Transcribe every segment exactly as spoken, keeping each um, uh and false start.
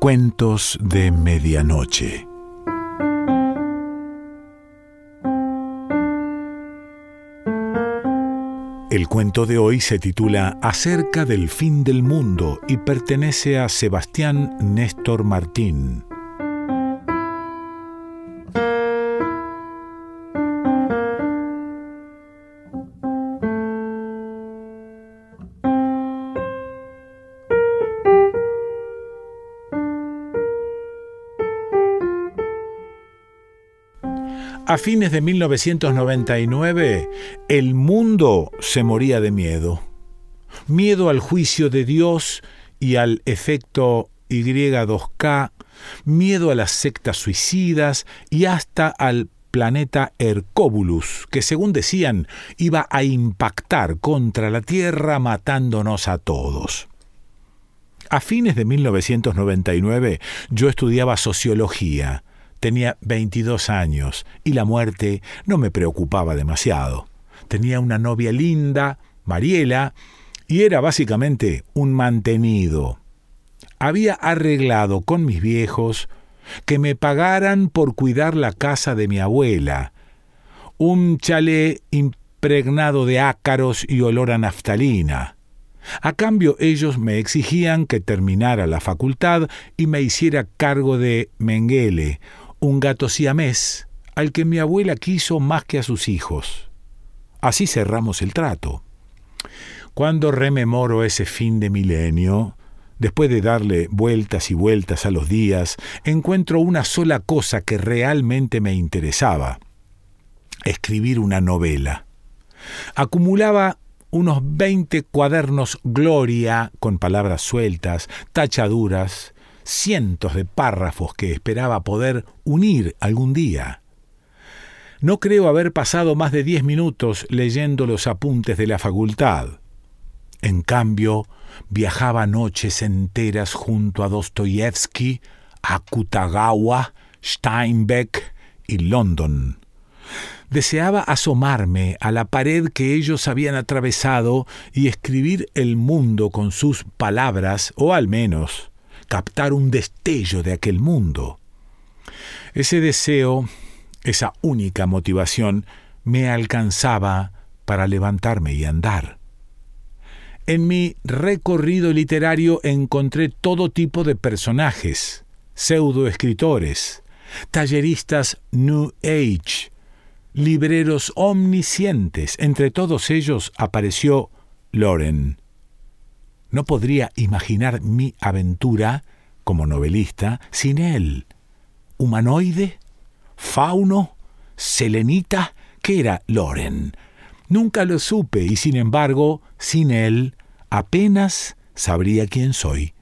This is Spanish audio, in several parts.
Cuentos de medianoche. El cuento de hoy se titula Acerca del fin del mundo y pertenece a Sebastián Néstor Martín. A fines de mil novecientos noventa y nueve, el mundo se moría de miedo. Miedo al juicio de Dios y al efecto Y dos K, miedo a las sectas suicidas y hasta al planeta Hercóbulus, que según decían iba a impactar contra la Tierra matándonos a todos. A fines de mil novecientos noventa y nueve yo estudiaba sociología. Tenía veintidós años y la muerte no me preocupaba demasiado. Tenía una novia linda, Mariela, y era básicamente un mantenido. Había arreglado con mis viejos que me pagaran por cuidar la casa de mi abuela, un chalet impregnado de ácaros y olor a naftalina. A cambio, ellos me exigían que terminara la facultad y me hiciera cargo de Mengele, un gato siamés al que mi abuela quiso más que a sus hijos. Así cerramos el trato. Cuando rememoro ese fin de milenio, después de darle vueltas y vueltas a los días, encuentro una sola cosa que realmente me interesaba: escribir una novela. Acumulaba unos veinte cuadernos Gloria con palabras sueltas, tachaduras, cientos de párrafos que esperaba poder unir algún día. No creo haber pasado más de diez minutos leyendo los apuntes de la facultad. En cambio, viajaba noches enteras junto a Dostoyevsky, a Akutagawa, Steinbeck y London. Deseaba asomarme a la pared que ellos habían atravesado y escribir el mundo con sus palabras, o al menos captar un destello de aquel mundo. Ese deseo, esa única motivación, me alcanzaba para levantarme y andar. En mi recorrido literario encontré todo tipo de personajes, pseudoescritores, talleristas New Age, libreros omniscientes. Entre todos ellos apareció Loren. No podría imaginar mi aventura como novelista sin él. ¿Humanoide? ¿Fauno? ¿Selenita? ¿Qué era Loren? Nunca lo supe y, sin embargo, sin él apenas sabría quién soy.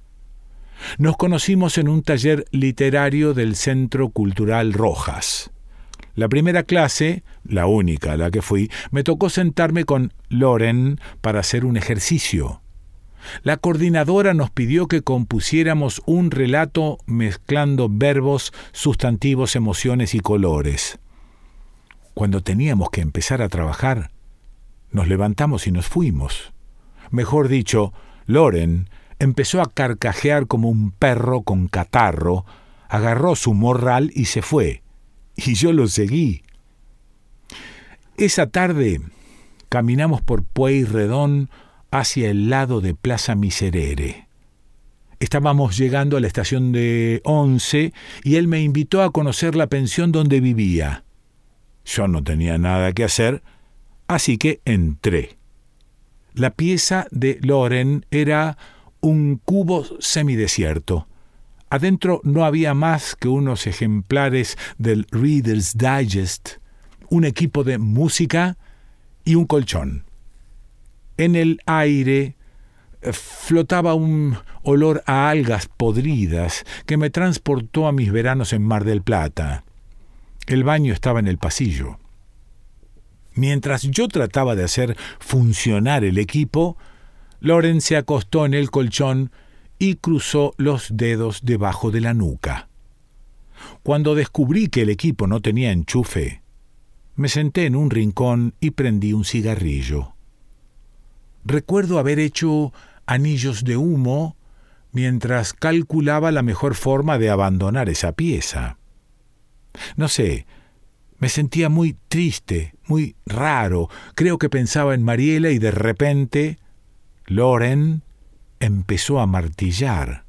Nos conocimos en un taller literario del Centro Cultural Rojas. La primera clase, la única a la que fui, me tocó sentarme con Loren para hacer un ejercicio. La coordinadora nos pidió que compusiéramos un relato mezclando verbos, sustantivos, emociones y colores. Cuando teníamos que empezar a trabajar, nos levantamos y nos fuimos. Mejor dicho, Loren empezó a carcajear como un perro con catarro, agarró su morral y se fue, y yo lo seguí. Esa tarde caminamos por Pueyrredón hacia el lado de Plaza Miserere. Estábamos llegando a la estación de Once y él me invitó a conocer la pensión donde vivía. Yo no tenía nada que hacer, así que entré. La pieza de Loren era un cubo semidesierto. Adentro no había más que unos ejemplares del Reader's Digest, un equipo de música y un colchón. En el aire flotaba un olor a algas podridas que me transportó a mis veranos en Mar del Plata. El baño estaba en el pasillo. Mientras yo trataba de hacer funcionar el equipo, Loren se acostó en el colchón y cruzó los dedos debajo de la nuca. Cuando descubrí que el equipo no tenía enchufe, me senté en un rincón y prendí un cigarrillo. Recuerdo haber hecho anillos de humo, mientras calculaba la mejor forma de abandonar esa pieza. No sé, me sentía muy triste, muy raro. Creo que pensaba en Mariela y de repente Loren empezó a martillar.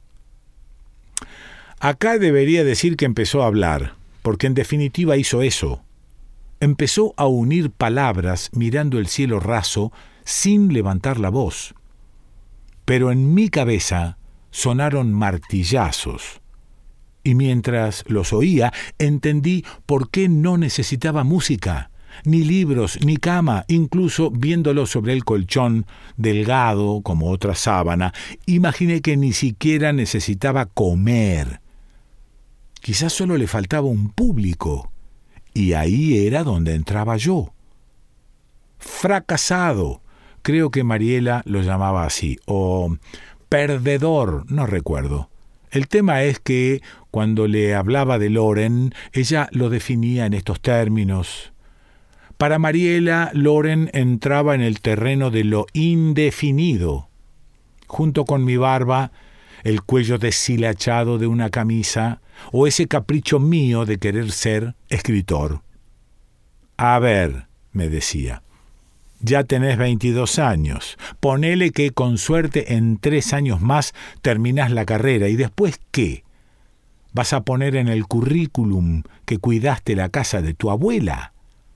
Acá debería decir que empezó a hablar, porque en definitiva hizo eso. Empezó a unir palabras mirando el cielo raso sin levantar la voz. Pero en mi cabeza sonaron martillazos. Y mientras los oía, entendí por qué no necesitaba música, ni libros, ni cama. Incluso viéndolo sobre el colchón, delgado como otra sábana, imaginé que ni siquiera necesitaba comer. Quizás solo le faltaba un público, y ahí era donde entraba yo. Fracasado, creo que Mariela lo llamaba así, o perdedor, no recuerdo. El tema es que, cuando le hablaba de Loren, ella lo definía en estos términos. Para Mariela, Loren entraba en el terreno de lo indefinido. Junto con mi barba, el cuello deshilachado de una camisa, o ese capricho mío de querer ser escritor. A ver, me decía, ya tenés veintidós años, ponele que con suerte en tres años más terminás la carrera, ¿y después qué? ¿Vas a poner en el currículum que cuidaste la casa de tu abuela?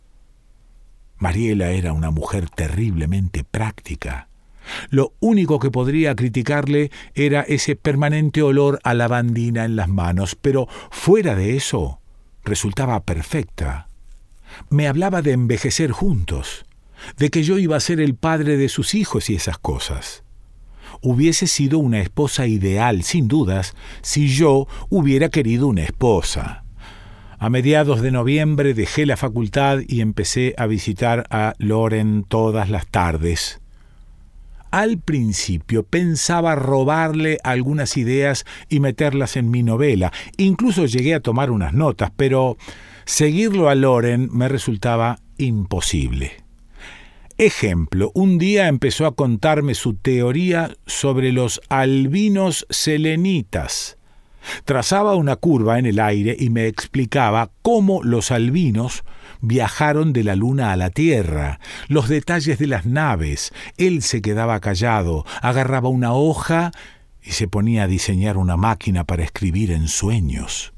Mariela era una mujer terriblemente práctica. Lo único que podría criticarle era ese permanente olor a lavandina en las manos, pero fuera de eso, resultaba perfecta. Me hablaba de envejecer juntos, de que yo iba a ser el padre de sus hijos y esas cosas. Hubiese sido una esposa ideal, sin dudas, si yo hubiera querido una esposa. A mediados de noviembre dejé la facultad y empecé a visitar a Loren todas las tardes. Al principio pensaba robarle algunas ideas y meterlas en mi novela. Incluso llegué a tomar unas notas, pero seguirlo a Loren me resultaba imposible. Ejemplo, un día empezó a contarme su teoría sobre los albinos selenitas. Trazaba una curva en el aire y me explicaba cómo los albinos viajaron de la luna a la Tierra, los detalles de las naves. Él se quedaba callado, agarraba una hoja y se ponía a diseñar una máquina para escribir en sueños.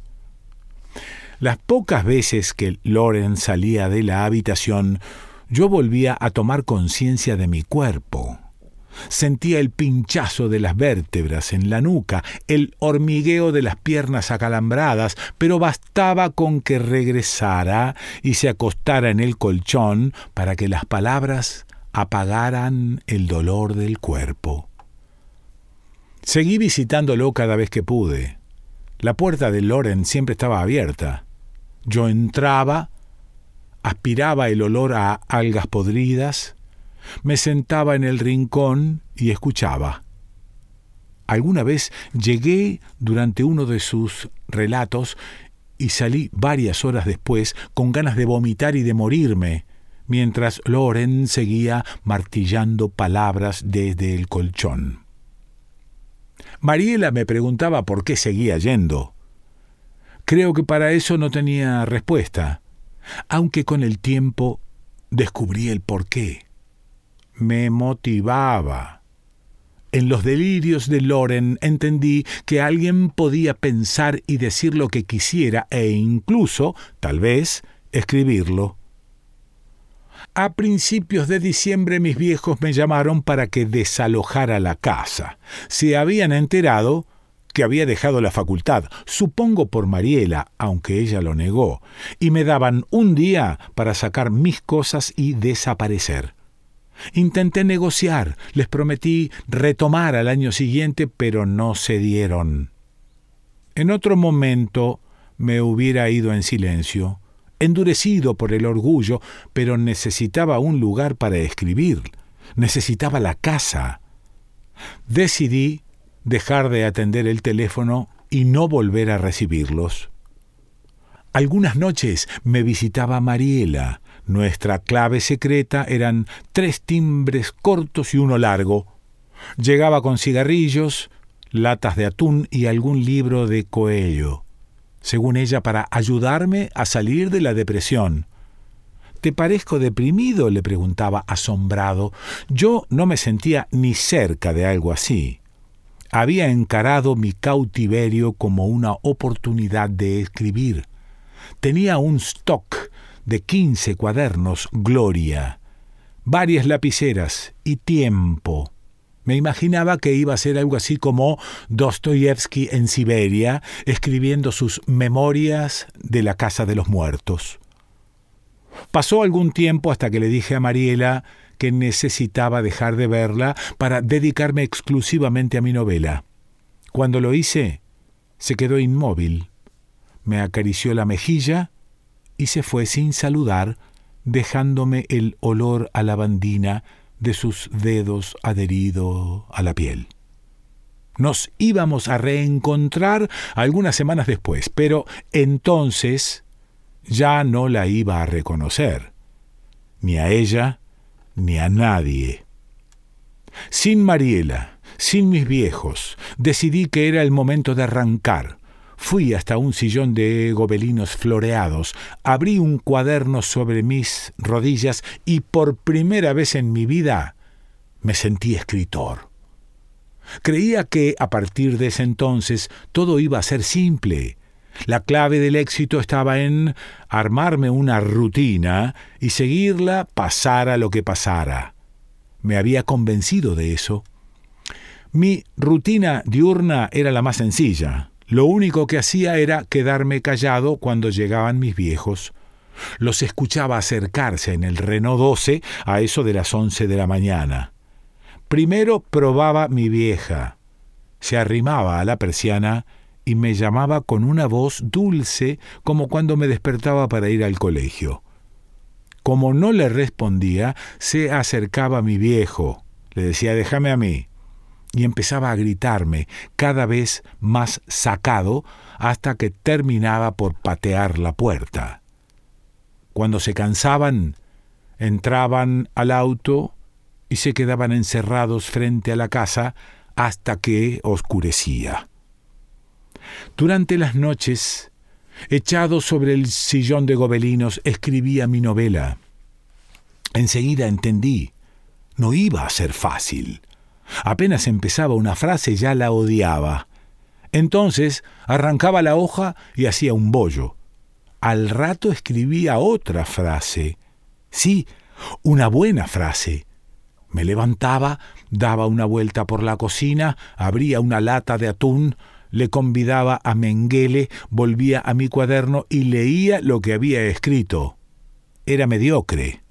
Las pocas veces que Loren salía de la habitación, yo volvía a tomar conciencia de mi cuerpo. Sentía el pinchazo de las vértebras en la nuca, el hormigueo de las piernas acalambradas, pero bastaba con que regresara y se acostara en el colchón para que las palabras apagaran el dolor del cuerpo. Seguí visitándolo cada vez que pude. La puerta de Loren siempre estaba abierta. Yo entraba, aspiraba el olor a algas podridas, me sentaba en el rincón y escuchaba. Alguna vez llegué durante uno de sus relatos y salí varias horas después con ganas de vomitar y de morirme, mientras Loren seguía martillando palabras desde el colchón. Mariela me preguntaba por qué seguía yendo. Creo que para eso no tenía respuesta, aunque con el tiempo descubrí el porqué. Me motivaba. En los delirios de Loren entendí que alguien podía pensar y decir lo que quisiera e incluso, tal vez, escribirlo. A principios de diciembre mis viejos me llamaron para que desalojara la casa. Se habían enterado que había dejado la facultad, supongo por Mariela, aunque ella lo negó, y me daban un día para sacar mis cosas y desaparecer. Intenté negociar, les prometí retomar al año siguiente, pero no cedieron. En otro momento me hubiera ido en silencio, endurecido por el orgullo, pero necesitaba un lugar para escribir, necesitaba la casa. Decidí dejar de atender el teléfono y no volver a recibirlos. Algunas noches me visitaba Mariela. Nuestra clave secreta eran tres timbres cortos y uno largo. Llegaba con cigarrillos, latas de atún y algún libro de Coelho, según ella para ayudarme a salir de la depresión. ¿Te parezco deprimido?, le preguntaba asombrado. Yo no me sentía ni cerca de algo así. Había encarado mi cautiverio como una oportunidad de escribir. Tenía un stock de quince cuadernos Gloria, varias lapiceras y tiempo. Me imaginaba que iba a ser algo así como Dostoyevsky en Siberia, escribiendo sus memorias de la casa de los muertos. Pasó algún tiempo hasta que le dije a Mariela que necesitaba dejar de verla para dedicarme exclusivamente a mi novela. Cuando lo hice, se quedó inmóvil, me acarició la mejilla y se fue sin saludar, dejándome el olor a lavandina de sus dedos adherido a la piel. Nos íbamos a reencontrar algunas semanas después, pero entonces ya no la iba a reconocer, ni a ella ni a nadie. Sin Mariela, sin mis viejos, decidí que era el momento de arrancar. Fui hasta un sillón de gobelinos floreados, abrí un cuaderno sobre mis rodillas y por primera vez en mi vida me sentí escritor. Creía que a partir de ese entonces todo iba a ser simple. La clave del éxito estaba en armarme una rutina y seguirla pasara lo que pasara. Me había convencido de eso. Mi rutina diurna era la más sencilla. Lo único que hacía era quedarme callado cuando llegaban mis viejos. Los escuchaba acercarse en el Renault doce a eso de las once de la mañana. Primero probaba mi vieja. Se arrimaba a la persiana y me llamaba con una voz dulce como cuando me despertaba para ir al colegio. Como no le respondía, se acercaba a mi viejo. Le decía, déjame a mí. Y empezaba a gritarme, cada vez más sacado, hasta que terminaba por patear la puerta. Cuando se cansaban, entraban al auto y se quedaban encerrados frente a la casa hasta que oscurecía. Durante las noches, echado sobre el sillón de gobelinos, escribía mi novela. Enseguida entendí, no iba a ser fácil. Apenas empezaba una frase ya la odiaba. Entonces arrancaba la hoja y hacía un bollo. Al rato escribía otra frase. Sí, una buena frase. Me levantaba, daba una vuelta por la cocina, abría una lata de atún, le convidaba a Mengele, volvía a mi cuaderno y leía lo que había escrito. Era mediocre.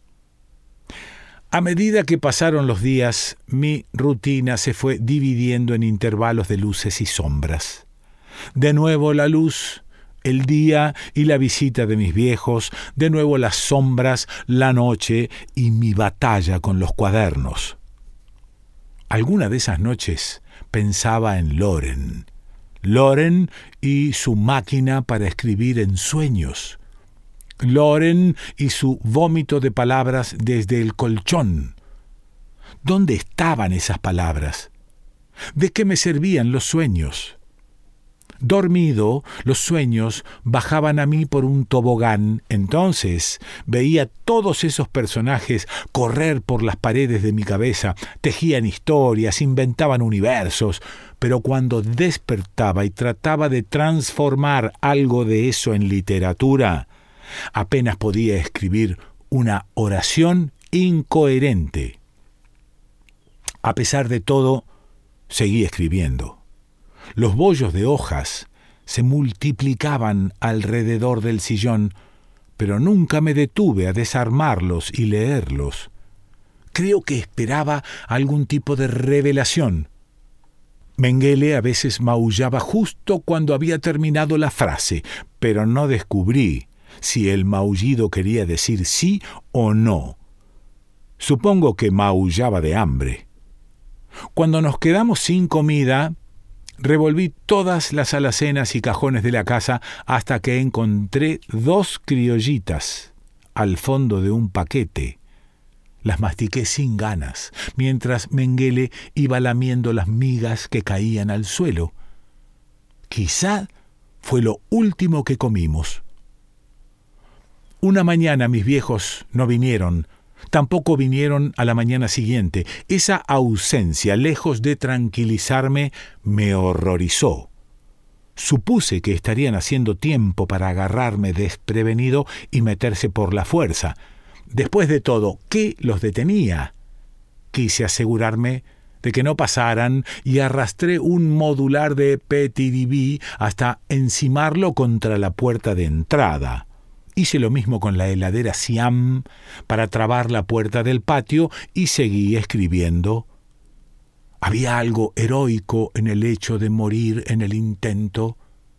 A medida que pasaron los días, mi rutina se fue dividiendo en intervalos de luces y sombras. De nuevo la luz, el día y la visita de mis viejos, de nuevo las sombras, la noche y mi batalla con los cuadernos. Alguna de esas noches pensaba en Loren. Loren y su máquina para escribir en sueños. Loren y su vómito de palabras desde el colchón. ¿Dónde estaban esas palabras? ¿De qué me servían los sueños? Dormido, los sueños bajaban a mí por un tobogán. Entonces veía todos esos personajes correr por las paredes de mi cabeza, tejían historias, inventaban universos, pero cuando despertaba y trataba de transformar algo de eso en literatura, apenas podía escribir una oración incoherente. A pesar de todo, seguí escribiendo. Los bollos de hojas se multiplicaban alrededor del sillón, pero nunca me detuve a desarmarlos y leerlos. Creo que esperaba algún tipo de revelación. Mengele a veces maullaba justo cuando había terminado la frase, pero no descubrí si el maullido quería decir sí o no. Supongo que maullaba de hambre. Cuando nos quedamos sin comida, revolví todas las alacenas y cajones de la casa hasta que encontré dos criollitas al fondo de un paquete. Las mastiqué sin ganas, mientras Mengele iba lamiendo las migas que caían al suelo. Quizá fue lo último que comimos. Una mañana mis viejos no vinieron, tampoco vinieron a la mañana siguiente. Esa ausencia, lejos de tranquilizarme, me horrorizó. Supuse que estarían haciendo tiempo para agarrarme desprevenido y meterse por la fuerza. Después de todo, ¿qué los detenía? Quise asegurarme de que no pasaran y arrastré un modular de P T D B hasta encimarlo contra la puerta de entrada. Hice lo mismo con la heladera Siam para trabar la puerta del patio y seguí escribiendo. Había algo heroico en el hecho de morir en el intento.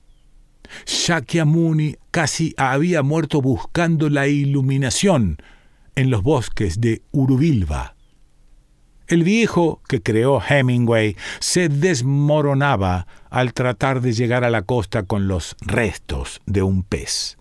Shakyamuni casi había muerto buscando la iluminación en los bosques de Urubilva. El viejo que creó Hemingway se desmoronaba al tratar de llegar a la costa con los restos de un pez.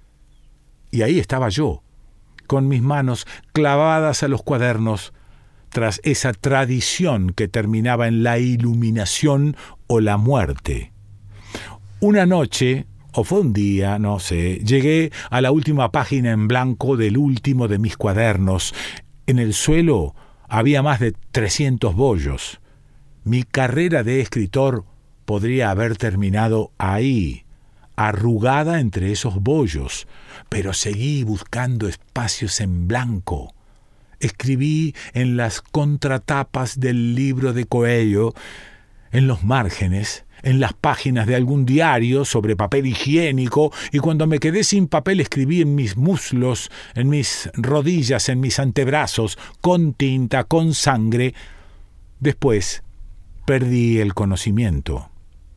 Y ahí estaba yo, con mis manos clavadas a los cuadernos, tras esa tradición que terminaba en la iluminación o la muerte. Una noche, o fue un día, no sé, llegué a la última página en blanco del último de mis cuadernos. En el suelo había más de trescientos bollos. Mi carrera de escritor podría haber terminado ahí, arrugada entre esos bollos, pero seguí buscando espacios en blanco. Escribí en las contratapas del libro de Coelho, en los márgenes, en las páginas de algún diario sobre papel higiénico, y cuando me quedé sin papel escribí en mis muslos, en mis rodillas, en mis antebrazos, con tinta, con sangre. Después perdí el conocimiento.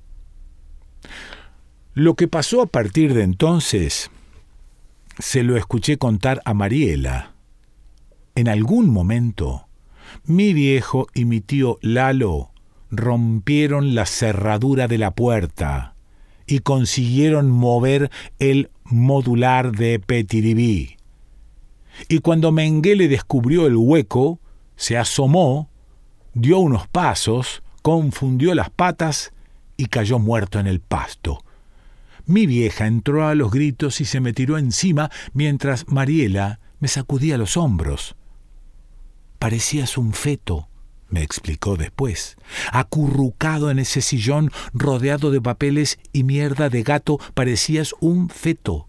Lo que pasó a partir de entonces se lo escuché contar a Mariela. En algún momento, mi viejo y mi tío Lalo rompieron la cerradura de la puerta y consiguieron mover el modular de P T D B. Y cuando Mengele descubrió el hueco, se asomó, dio unos pasos, confundió las patas y cayó muerto en el pasto. Mi vieja entró a los gritos y se me tiró encima mientras Mariela me sacudía los hombros. Parecías un feto, me explicó después, acurrucado en ese sillón rodeado de papeles y mierda de gato, parecías un feto.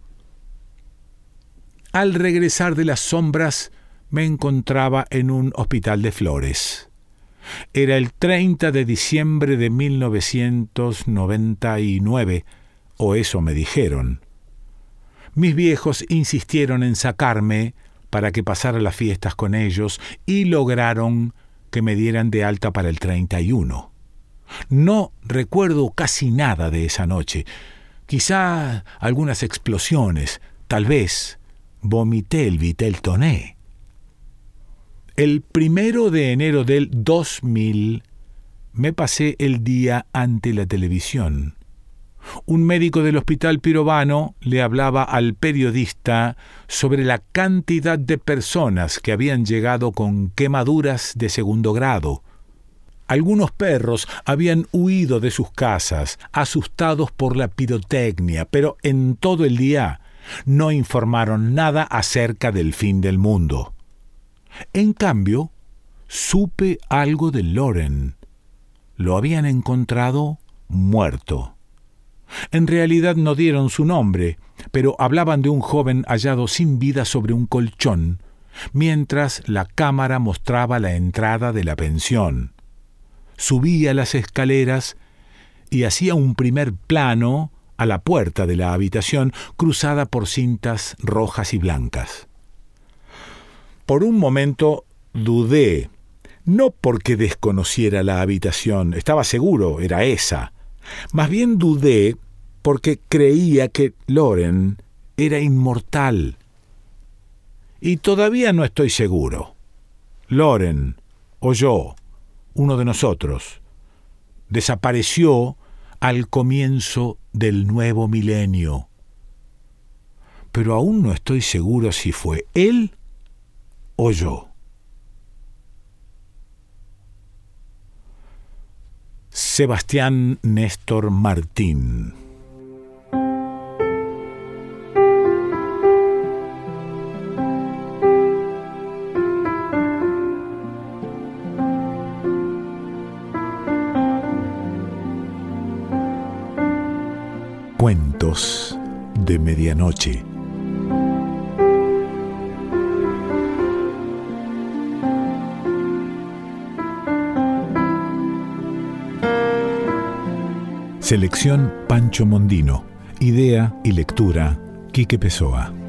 Al regresar de las sombras me encontraba en un hospital de Flores. Era el treinta de diciembre de mil novecientos noventa y nueve, o eso me dijeron. Mis viejos insistieron en sacarme para que pasara las fiestas con ellos y lograron que me dieran de alta para el treinta y uno. No recuerdo casi nada de esa noche. Quizá algunas explosiones, tal vez vomité el vitel toné. El primero de enero del dos mil me pasé el día ante la televisión. Un médico del hospital Pirovano le hablaba al periodista sobre la cantidad de personas que habían llegado con quemaduras de segundo grado. Algunos perros habían huido de sus casas, asustados por la pirotecnia, pero en todo el día no informaron nada acerca del fin del mundo. En cambio, supe algo de Loren. Lo habían encontrado muerto. En realidad no dieron su nombre, pero hablaban de un joven hallado sin vida sobre un colchón, mientras la cámara mostraba la entrada de la pensión. Subía las escaleras y hacía un primer plano a la puerta de la habitación cruzada por cintas rojas y blancas. Por un momento dudé, no porque desconociera la habitación, estaba seguro, era esa. Más bien dudé porque creía que Loren era inmortal. Y todavía no estoy seguro. Loren, o yo, uno de nosotros, desapareció al comienzo del nuevo milenio. Pero aún no estoy seguro si fue él o yo. Sebastián Néstor Martín. Cuentos de medianoche. Selección Pancho Mondino. Idea y lectura Quique Pessoa.